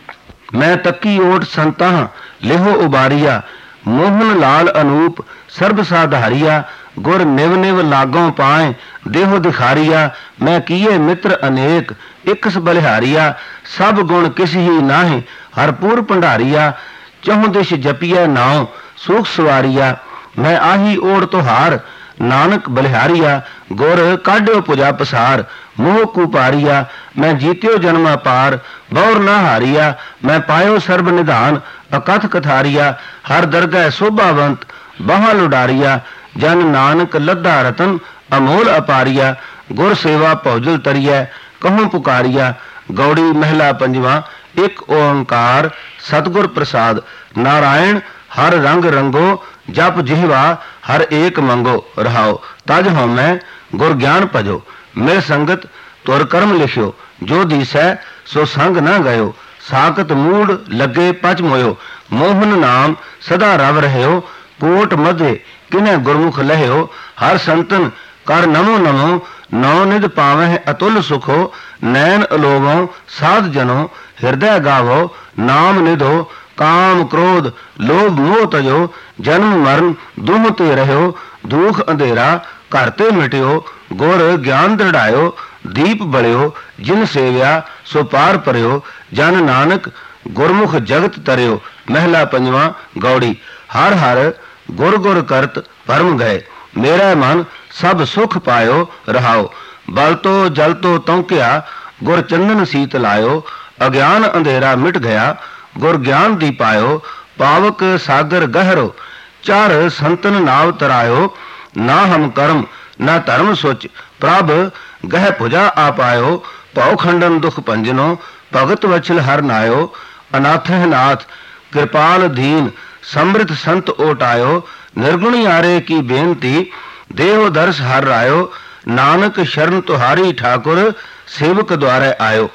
मैं तकी ओट संता लिहो उबारिया, मोहन लाल अनूप सर्ब साधारिया। गुर निव निव लागों पाए देहो दिखारिया। मैं किए मित्र अनेक इकस बलिहारिया, सब गुण किस ही नाहि हरपूर भंडारिया। चहुं दिश जपिए नाव सुख सवारिया, मैं आही ओढ़ तोहार नानक बलिहारिया। गुर काढ़ो पुजा पसार मोह कुपारिया। मैं जीत्यो जन्मा पार बौर ना हारिया। मैं पायो सर्ब निधान अकथ कथारिया। हर दरगह शोभावंत बहा लुडारिया। जन नानक लद्दा रतन अमोल अपारिया। गुर सेवा भौजल तरिया कहूं पुकारिया। गौड़ी महला पंजवा। एक ओंकार सतगुर प्रसाद, नारायण हर रंग रंगो, जप जिहवा हर एक मंगो। रहाओ तज हों मैं गुर ज्ञान भजो, मिल संगत तुर कर्म लिखियो। जो दिसै सो संग न गयो, साकत मूड लगे पच मोयो। मोहन नाम सदा रव रहयो, कोट मधे किने गुरमुख लहयो। हर संतन कर नमो नमो, नौ निध पावह अतुल सुखो। नैन अलोवो साध जनो, हृदय गावो नाम निधो। काम क्रोध लोभ मोह तजो, जन्म मरण दुह ते रहो। दुख अंधेरा घर ते मिटियो, गुर ज्ञान दृढ़ायो। दीप बलियो जिन सेव्या सो पार परियो। जन नानक गुरमुख जगत तरियो। महला पंजवा। गौड़ी हर हर गुर गुर करत परम गए, मेरा मन सब सुख पायो। रहाओ बल तो जल तो तौंकिया, गुर चंदन सीत लायो। अज्ञान अंधेरा मिट गया, गुर ज्ञान दी पायो। पावक सागर गहरो, चार संतन नाव तरायो। ना हम कर्म ना धर्म सोच, प्रभ गह भुजा आपायो। भव खंडन दुख पंजनो, भगत वचल हर नायो। अनाथ है नाथ कृपाल दीन, समृत संत ओटायो। निर्गुणी आरे की बेनती, देव दर्श हर रायो। नानक शरण तुहारी ठाकुर, सेवक द्वारे आयो।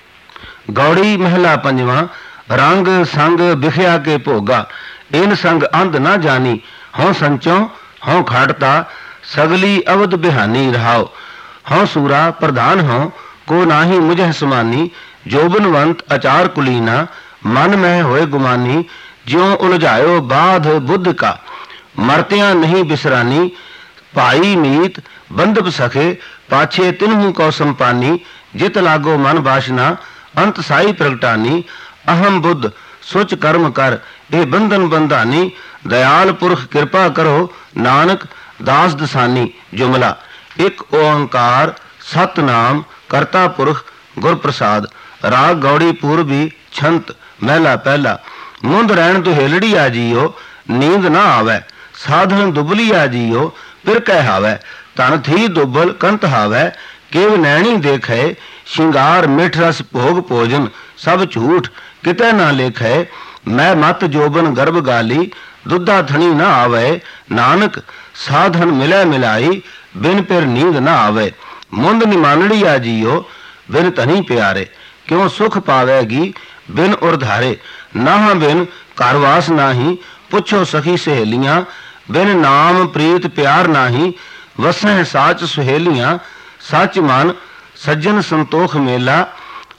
गौड़ी महला पंजवा। रंग संग बिखया के भोगा, इन संग अंध ना जानी। हों संचो हों खाटता, सगली अवध बिहानी। रहाओ हों सूरा प्रधान हो, को नाही मुझे समानी। जोबनवंत अचार कुलीना, मन में होए गुमानी। ज्यों उलझायो बाध बुद्ध का, मरतियां नहीं बिसरानी। भाई मीत बंधप सखे, पाछे तिन्हू को संपानी। जित लागो मन बासना, अंत साई प्रगटानी। अहम बुद्ध सुच कर्म कर, ए बंधन बंधानी। दयाल पुरख कृपा करो, नानक दास दसानी। जुमला एक ओंकार सतनाम करता पुरख गुर प्रसाद। राग गौड़ी पूर्वी छंत महला पहला। मुंद रहन दुहेलड़ी आ जियो, नींद ना आवे। साधन दुबली आ जियो, फिर कह हावे। तन थी दुबल कंत हावे, केव नैणी देखे। श्रृंगार मिठ रस भोग भोजन, सब झूठ किते ना लेखे। मैं मत जोबन गर्भ गाली, दुधा थणी ना आवे। नानक साधन मिलै मिलाई, बिन पिर नींद ना आवे। मुंद निमानड़ी आ जियो, बिन धनी प्यारे। क्यों सुख पावेगी बिन उर्धारे। नाह बिन कारवास नाही, पुछो सखी सहेलियां। बिन नाम प्रीत प्यार नाही, वसह साच सुहेलियां। सच मन सज्जन संतोख मेला,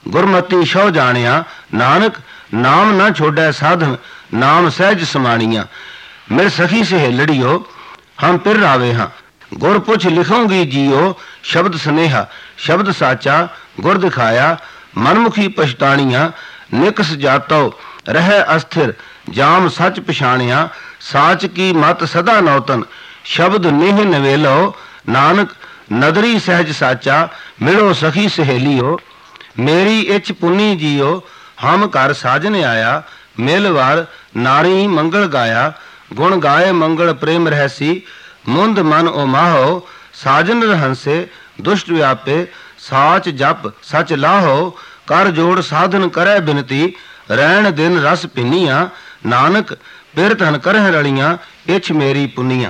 ਗੁਰਮਤੀ ਸੋ ਜਾਣਿਆ, ਨਾਨਕ ਨਾਮ ਨਾ ਛੋੜੈ ਸਾਧਨ, ਨਾਮ ਸਹਿਜ ਸਮਾਣੀਆਂ। ਮੇਰੇ ਸਖੀ ਸਹੇਲੜੀਓ ਹਮ ਫਿਰ ਰਾਵੇ ਹਾਂ, ਗੁਰ ਪੁੱਛ ਲਿਖੋਂਗੀ ਜੀਓ, ਸ਼ਬਦ ਸਨੇਹਾ ਸ਼ਬਦ ਸਾਚਾ ਗੁਰ ਦਿਖਾਇਆ। ਮਨਮੁਖੀ ਪਛਤਾਣੀਆਂ ਨਿਕਸ ਜਾਤੋ, ਰਹਿ ਅਸਥਿਰ ਜਾਮ ਸੱਚ ਪਛਾਣਿਆ। ਸਾਚ ਕੀ ਮਤ ਸਦਾ ਨੌਤਨ, ਸ਼ਬਦ ਨੇਹ ਨਵੇਲੋ, ਨਾਨਕ ਨਦਰੀ ਸਹਿਜ ਸਾਚਾ ਮਿਲੋ ਸਖੀ ਸਹੇਲੀਓ। ਮੇਰੀ ਇੱਛ ਪੁੰਨੀ ਜੀਓ, ਹਮ ਘਰ ਸਾਜਨ ਆਇਆ, ਮਿਲ ਵਾਰ ਨਾਰੀ ਮੰਗਲ ਗਾਇਆ। ਗੁਣ ਗਾਏ ਮੰਗਲ ਪ੍ਰੇਮ ਰਹਿਸੀ, ਮੁੰਦ ਮਨ ਓ ਮਾਹੋ। ਸਾਜਨ ਰਹੰਸੇ ਦੁਸ਼ਟ ਵਿਆਪੇ, ਸਾਚ ਜਪ ਸਚ ਲਾਹੋ। ਕਰ ਜੋੜ ਸਾਧਨ ਕਰੈ ਬਿਨਤੀ, ਰਹਿਣ ਦਿਨ ਰਸ ਪਿੰਨੀਆਂ। ਨਾਨਕ ਪਿਰ ਧਨ ਕਰਹਿ ਰਲੀਆਂ, ਇੱਛ ਮੇਰੀ ਪੁੰਨੀਆਂ।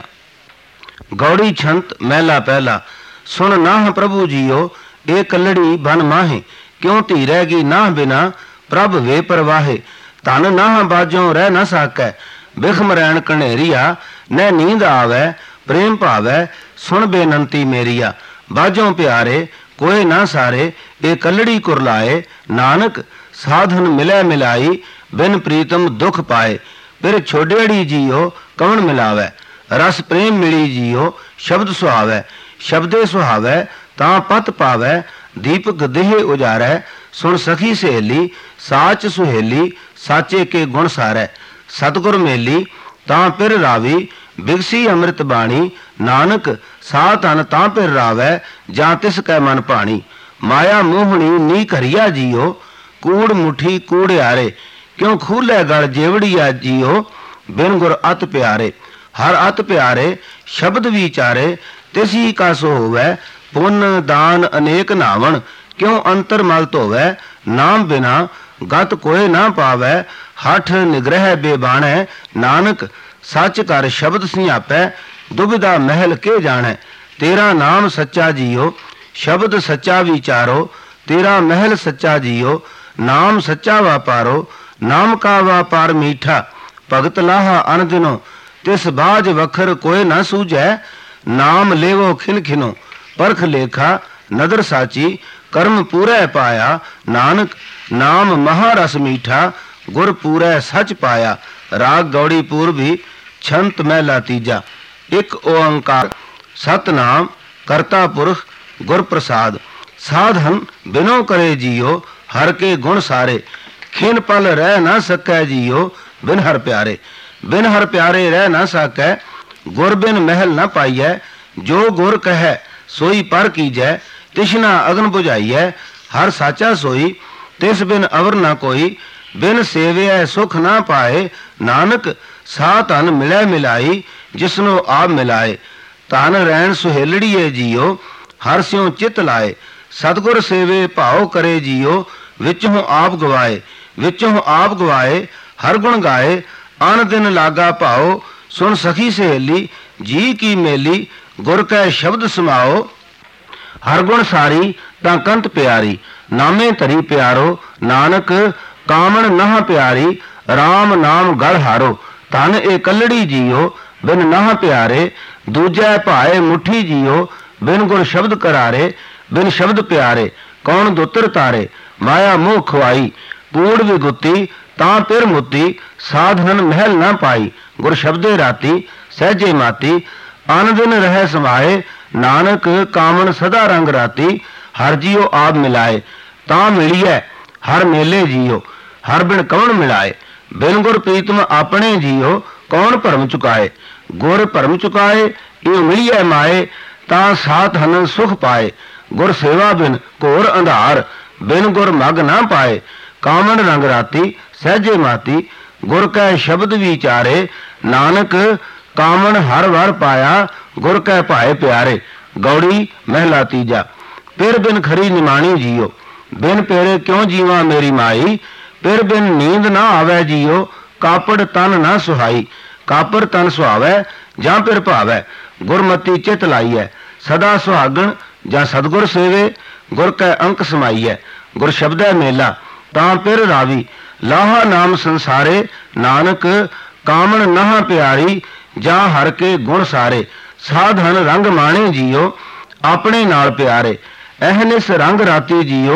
ਗੌੜੀ ਛੰਤ ਮਹਿਲਾ ਪਹਿਲਾ। ਸੁਣ ਨਾਹ ਪ੍ਰਭੂ ਜੀਓ, ਇਹ ਕੱਲੜੀ ਬਨ ਮਾਹੇ। ਕਿਉਂ ਧੀ ਰਹਿ ਗਈ ਨਾਹ ਬਿਨਾ, ਪ੍ਰਭ ਵੇ ਪਰਵਾਹੇ। ਧਨ ਨਾਹ ਬਾਜੋਂ ਰਹਿ ਨਾ ਸਾਕੈ, ਬਿਖਮ ਰੈਣ ਕਣੇਰੀਆ। ਨੈ ਨੀਂਦ ਆਵੈ ਪ੍ਰੇਮ ਭਾਵੈ, ਸੁਣ ਬੇਨੰਤੀ ਮੇਰੀਆ। ਬਾਜੋਂ ਪਿਆਰੇ ਕੋਏ ਨਾ ਸਾਰੇ, ਇਹ ਕੱਲੜੀ ਕੁਰਲਾਏ। ਨਾਨਕ ਸਾਧਨ ਮਿਲੈ ਮਿਲਾਈ, ਬਿਨ ਪ੍ਰੀਤਮ ਦੁਖ ਪਾਏ। ਫਿਰ ਛੋਡੇੜੀ ਜੀਓ ਕਵਣ ਮਿਲਾਵੈ, ਰਸ ਪ੍ਰੇਮ ਮਿਲੀ ਜੀਓ। ਸ਼ਬਦ ਸੁਹਾਵੈ ਸ਼ਬਦੇ ਸੁਹਾਵੈ, ਤਾਂ ਪਤ ਪਾਵੈ। ਦੀਪਕ ਦੇਹ ਉਜਾਰੈ, ਸੁਣ ਸਖੀ ਸਹੇਲੀ। ਸਾਚ ਸੁਹੇਲੀ ਸਾਚੇ ਕੇ ਗੁਣ ਸਾਰੈ, ਸਤਿਗੁਰ ਮੇਲੀ ਤਾਂ ਫਿਰ ਰਾਵੀ। ਬਿਗਸੀ ਅੰਮ੍ਰਿਤ ਬਾਣੀ, ਨਾਨਕ ਸਾ ਧਨ ਤਾਂ ਫਿਰ ਰਾਵੈ, ਜਾਂ ਤਿਸ ਕੈ ਮਨ ਭਾਣੀ। ਮਾਇਆ ਮੋਹਣੀ ਨੀ ਘਰੀਆ ਜੀਓ, ਕੂੜ ਮੁਠੀ ਕੂੜਿਆਰੇ। ਕਿਉਂ ਖੂਲੇ ਗਲ ਜੇਵੜੀਆ ਜੀਓ, ਬਿਨ ਗੁਰ ਅਤ ਪਿਆਰੇ। ਹਰ ਅਤ ਪਿਆਰੇ ਸ਼ਬਦ ਵਿਚਾਰੇ, ਤਿਸੀ ਕਾ ਸੋ ਹੋਵੈ। ਪੁੰਨ ਦਾਨ ਅਨੇਕ ਨਾਵਣ, ਕਿਉਂ ਅੰਤਰ ਮਲ ਧੋਵੈ। ਨਾਮ ਬਿਨਾ ਗਤ ਕੋਏ ਨਾ ਪਾਵੈ, ਹਠ ਨਿਗ੍ਰਹਿ ਬੇਬਾਣੈ। ਨਾਨਕ ਸੱਚ ਕਰ ਸ਼ਬਦ ਸਿਆਪੈ, ਦੁਬਿਧਾ ਮਹਿਲ ਕੇ ਜਾਣੈ। ਤੇਰਾ ਨਾਮ ਸੱਚਾ ਜੀਓ, ਸ਼ਬਦ ਸੱਚਾ ਵਿਚਾਰੋ। ਤੇਰਾ ਮਹਿਲ ਸੱਚਾ ਜੀਓ, ਨਾਮ ਸੱਚਾ ਵਾਪਾਰੋ। ਨਾਮ ਕਾ ਵਾਪਾਰ ਮੀਠਾ, ਭਗਤ ਲਾਹਾ ਅਨ ਦਿਨੋ। ਤਿਸ ਬਾਝ ਵਖਰ ਕੋਏ ਨਾ ਸੂਝੈ, ਨਾਮ ਲੇਵੋ ਖਿਨ ਖਿਨੋ। ਪਰਖ ਲੇਖਾ ਨਦਰ ਸਾਚੀ, ਕਰਮ ਪੂਰੈ ਪਾਇਆ। ਨਾਨਕ ਨਾਮ ਮਹਾਰਸ ਮੀਠਾ, ਗੁਰ ਪੂਰੈ ਸੱਚ ਪਾਇਆ। ਰਾਗ ਗੌੜੀ ਪੂਰਬੀ ਛੰਤ ਮਹਿਲਾ ਤੀਜਾ। ਇੱਕ ਓੰਕਾਰ ਸਤਨਾਮ ਕਰਤਾ ਪੁਰਖ ਗੁਰ ਪ੍ਰਸਾਦ। ਸਾਧਨ ਬਿਨੋ ਕਰੇ ਜੀਓ, ਹਰ ਕੇ ਗੁਣ ਸਾਰੇ। ਖਿਨ ਪਲ ਰਹਿ ਨਾ ਸਕੈ ਜੀਓ, ਬਿਨ ਹਰ ਪਿਆਰੇ। ਬਿਨ ਹਰ ਪਿਆਰੇ ਰਹਿ ਨਾ ਸਕੈ, ਗੁਰ ਬਿਨ ਮਹਿਲ ਨਾ ਪਾਈਐ। ਜੋ ਗੁਰ ਕਹੈ ਸੋਈ ਪਰ ਕੀਜੈ, ਤਿਸ਼ਨਾ ਅਗਨ ਬੁਝਾਈਐ। ਹਰ ਸਾਚਾ ਸੋਈ, ਤਿਸ ਬਿਨ ਅਵਰ ਨਾ ਕੋਈ। ਬਿਨ ਸੇਵਿਐ ਸੁਖ ਨਾ ਪਾਏ, ਨਾਨਕ ਸਾ ਧਨ ਮਿਲੈ ਮਿਲਾਈ। ਜਿਸਨੋ ਆਪ ਮਿਲਾਏ, ਧਨ ਰਹਿਣ ਸੁਹੇਲੜੀਏ ਜੀਓ। ਹਰ ਸਿਉ ਚਿਤ ਲਾਏ, ਸਤਿਗੁਰ ਸੇਵੇ ਭਾਉ ਕਰੇ ਜੀਓ। ਵਿੱਚੋਂ ਆਪ ਗਵਾਏ, ਵਿੱਚੋਂ ਆਪ ਗਵਾਏ। ਹਰ ਗੁਣ ਗਾਏ, ਅਨ ਦਿਨ ਲਾਗਾ ਭਾਉ। ਸੁਣ ਸਖੀ ਸਹੇਲੀ ਜੀ ਕੀ ਮੇਲੀ, ਗੁਰ ਕੈ ਸ਼ਬਦ ਸਮਾਓ। ਹਰ ਗੁਣ ਸਾਰੀ ਤਾਂ ਕੰਤ ਪਿਆਰੀ, ਨਾਮੇ ਧਰੀ ਪਿਆਰੋ। ਨਾਨਕ ਕਾਮਣ ਨਹ ਪਿਆਰੀ, ਰਾਮ ਨਾਮ ਗਲ ਹਾਰੋ। ਧਨ ਇਹ ਕੱਲੜੀ ਜੀਓ, ਬਿਨ ਨਹ ਪਿਆਰੇ। ਦੂਜੈ ਭਾਏ ਮੁੱਠੀ ਜੀਓ, ਬਿਨ ਗੁਰ ਸ਼ਬਦ ਕਰਾਰੇ। ਬਿਨ ਸ਼ਬਦ ਪਿਆਰੇ ਕੌਣ ਦੁੱਤਰ ਤਾਰੇ। ਮਾਇਆ ਮੋਹ ਖਵਾਈ ਪੂੜ ਵਿਗੁੱਤੀ, ਤਾਂ ਪਿਰ ਮੁੱਤੀ। ਸਾਧਨ ਮਹਿਲ ਨਾ ਪਾਈ, ਗੁਰ ਸ਼ਬਦੇ ਰਾਤੀ। ਸਹਿਜੇ ਮਾਤੀ ਅਨ ਦਿਨ ਰਹਿ ਸਮਾਏ, ਨਾਨਕ ਕਾਮਣ ਸਦਾ ਰੰਗ ਰਾਤੀ। ਹਰ ਜੀਓ ਆਪ ਮਿਲਾਏ, ਤਾਂ ਮਿਲੀਐ ਹਰ ਮੇਲੇ ਜੀਓ। ਹਰ ਬਿਨ ਕੌਣ ਮਿਲਾਏ, ਬਿਨ ਗੁਰ ਪ੍ਰੀਤਮ ਆਪਣੇ ਜੀਓ। ਕੌਣ ਭਰਮ ਚੁਕਾਏ, ਗੁਰ ਭਰਮ ਚੁਕਾਏ। ਇਹ ਮਿਲੀਐ ਮਾਏ, ਤਾਂ ਸਾਥ ਹਨ ਸੁਖ ਪਾਏ। ਗੁਰ ਸੇਵਾ ਬਿਨ ਘੋਰ ਅੰਧਾਰ, ਬਿਨ ਗੁਰ ਮਗ ਨਾ ਪਾਏ। ਕਾਮਣ ਰੰਗ ਰਾਤੀ ਸਹਿਜੇ ਮਾਤੀ, ਗੁਰ ਕੈ ਸ਼ਬਦ ਵਿਚਾਰੇ। ਨਾਨਕ ਕਾਮਣ ਹਰ ਵਰ ਪਾਇਆ, ਗੁਰ ਕੈ ਭਾਏ ਪਿਆਰੇ। ਗੌੜੀ ਮਹਿਲਾ ਤੀਜਾ। ਪਿਰ ਬਿਨ ਖਰੀ ਨਿਮਾਣੀ ਜੀਓ, ਬਿਨ ਪੇਰੇ ਕਿਉਂ ਜੀਵਾ ਮੇਰੀ ਮਾਈ। ਪਿਰ ਬਿਨ ਨੀਂਦ ਨਾ ਆਵੈ ਜੀਓ, ਕਾਪੜ ਤਨ ਨਾ ਸੁਹਾਈ। ਕਾਪਰ ਤਨ ਸੁਹਾਵੈ ਜਾਂ ਪਿਰ ਭਾਵੈ, ਗੁਰਮਤੀ ਚਿਤ ਲਾਈਐ। ਸਦਾ ਸੁਹਾਗਣ ਜਾਂ ਸਤਿਗੁਰ ਸੇਵੇ, ਗੁਰ ਕੈ ਅੰਕ ਸਮਾਈਐ। ਗੁਰ ਸ਼ਬਦੈ ਮੇਲਾ ਤਾਂ ਪਿਰ ਰਾਵੀ, ਲਾਹਾ ਨਾਮ ਸੰਸਾਰੇ। ਨਾਨਕ ਕਾਮਣ ਨਹਾ ਪਿਆਰੀ, ਜਾਂ ਹਰ ਕੇ ਗੁਣ ਸਾਰੇ। ਸਾਧਨ ਰੰਗ ਮਾਣੇ ਜੀਓ, ਆਪਣੇ ਨਾਲ ਪਿਆਰੇ। ਅਹਨਿਸ ਰੰਗ ਰਾਤੀ ਜੀਓ,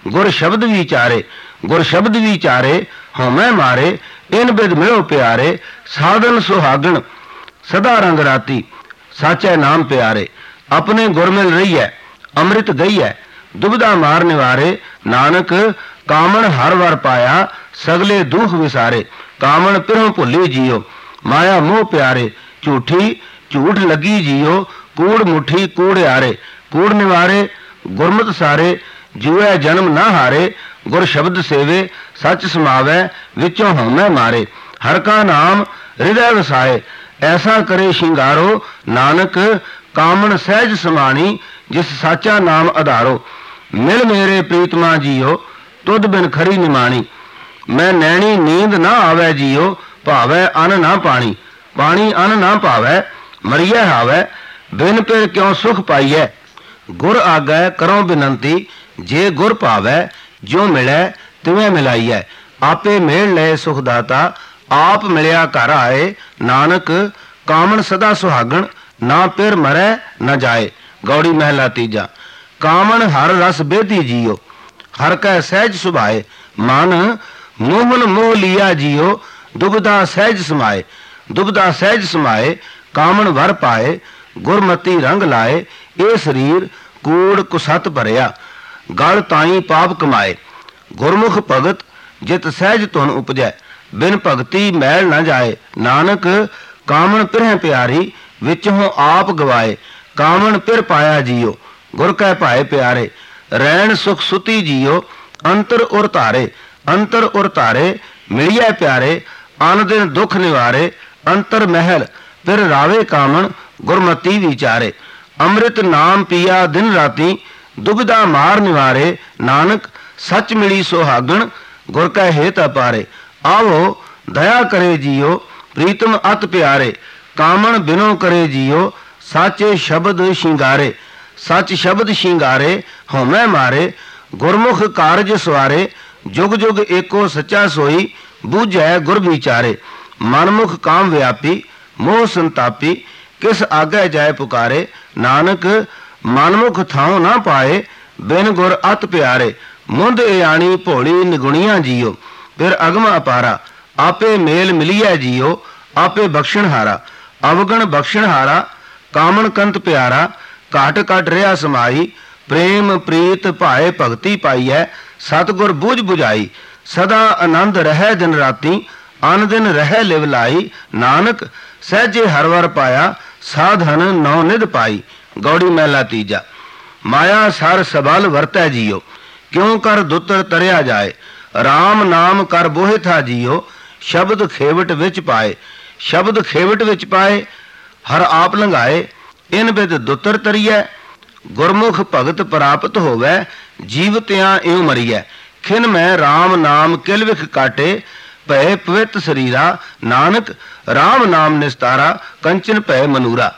गुर शब्द विचारे, गुर शब्द विचारे हमें मारे, इन बिद मिलो प्यारे, साधन सुहागण सदा रंग राती, साचे नाम प्यारे। अपने गुर मिल रही है, अमृत गई है, दुबदा मार निवारे, नानक कामन हर वार पाया, सगले दुख विसारे। कामन पिरों भुली जियो, माया मोह प्यारे, झूठी झूठ लगी जियो, कूड़ मुठी कूड़ यारे। कूड़ निवारे गुरमत सारे, जुए जन्म ना हारे, गुर शब्द सेवे सच समावै, विचों हमें मारे। हर का नाम हृदय वसाए, ऐसा करे शिंगारो, नानक कामन सहज समानी, जिस साचा नाम आधारो। मिल मेरे प्रीतमा जियो, तुद बिन खरी निमाणी, मैं नैनी नींद ना आवे जियो, भावै अन ना पानी। पानी अन ना भावै, मरिए हावै, बिन पिर क्यों सुख पाइयै। गुर आगै करो बिनंती, जे गुर भावै, ज्यों मिलै तिवें मिलाइयै। आपे मेल ले सुखदाता, आप मिलिया घर आए, नानक कामन सदा सुहागण, ना पिर मरै न जाए। गौड़ी महला तीजा। कामन हर रस बेदी जियो, हर कै सहज सुभाए, मन मोहन मोह लिया जियो, दुबदा सहज समाए। दुबदा सहज समाए, कामन वर पाए, गुरमती रंग लाए। ये शरीर कूड़ कुसत भरिया, गल ताई पाप कमाए। गुरमुख भगत जित सहज धुन उपजै, बिन भगति मैल न जाए। नानक कामन पिरह प्यारी, विचों आप गवाए। कामन पिर पाया जियो, गुर कै भाए प्यारे। रैन सुख सुती जियो, अंतर उर तारे। अंतर उर तारे मिलिए प्यारे, अन दिन दुख निवारे। अंतर महल पिर रावे कामन, गुरमती विचारे। अमृत नाम पिया दिन राती, दुबदा मार निवारे। नानक सच मिली सुहागण, गुर कै हेत अपारे। आवो दया करे जियो, प्रीतम अत प्यारे। कामन बिनो करे जियो, साचे शब्द शिंगारे। सच शब्द शिंगारे हमें मारे, गुरमुख कारज सवारे। जुग जुग एको सच्चा सोई, बूझै गुर विचारे। मनमुख काम व्यापी, मोह संतापी, किस आगे जाए पुकारे। नानक मनमुख थाओ ना पाए, बिन गुर अत प्यारे। मुंद एयाणी भोली निगुणिया जियो, फिर अगम अपारा। आपे मेल मिलिया जियो, आपे बख्शण हारा। अवगण बख्शण हारा, कामन कंत प्यारा। घट घट रहा समाई, प्रेम प्रीत भाए भगति पाईऐ। सतगुर बूझ बुझाई, सदा आनंद रह दिन राती। अन दिन रह लिव लाई, नानक सहजे हर वर पाया। साधन नौ निध पाई। गौड़ी महला तीजा। माया सर सबल वरतै जियो, क्यों कर दुतर तरिया जाए। राम नाम कर बोहे था जियो, शब्द खेवट विच पाए। शब्द खेवट विच पाए, हर आप लंघाए। इन बिद दुतर तरियै, गुरमुख भगत प्राप्त होवै। जीवत्यां इउं मरियै, खिन मैं राम नाम किल विख काटे। भय पवित शरीरा, नानक राम नाम निस्तारा। कंचन भय मनूरा।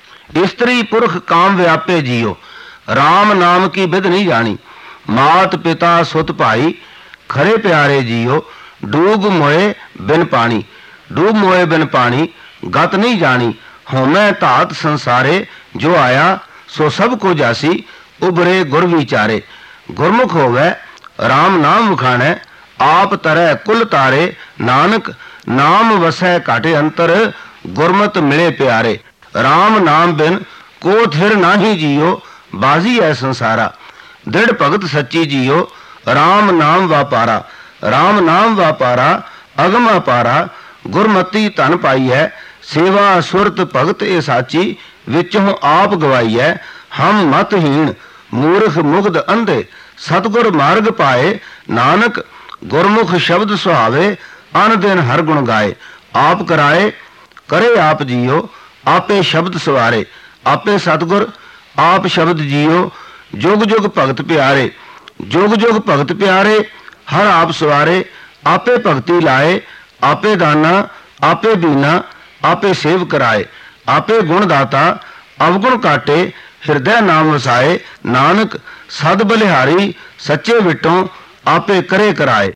स्त्री पुरख काम व्यापे जियो, राम नाम की बिद नहीं जानी। मात पिता सुत भाई, खरे प्यारे जियो। डूब मोए बिन पानी, डूब मोए बिन पानी, गत नहीं जानी। होमै धात संसारे, जो आया सो सब को जासी। उबरे गुर विचारे, गुरमुख होवै राम नाम वखाणै। आप तरह कुल तारे, नानक नाम वसै घाटे अंतर। गुरमत मिले प्यारे। राम नाम बिन को थिर नाही जियो, बाजी है संसारा। दृढ़ भगत सच्ची जियो, राम नाम वापारा। राम नाम वापारा, अगम अपारा। गुरमती धन पाई है, सेवा सुरत भगत ए साची। विचों आप गवाई है, हम मतहीन मूर्ख मुग्ध अंधे। सतगुर मार्ग पाए, नानक गुरमुख शब्द सुहावे। अन दिन हर गुण गाए, आप कराए करे आप जियो। आपे शब्द सवारे, आपे सतगुर आप शब्द जियो। जुग जुग भगत प्यारे, जुग जुग भगत प्यारे। हर आप सवारे, आपे भगति लाए। आपे दाना आपे बीना, आपे सेव कराए। आपे गुण दाता, अवगुण काटे। हृदय नाम वसाए, नानक सद बलिहारी। सच्चे विटों आपे करे कराए।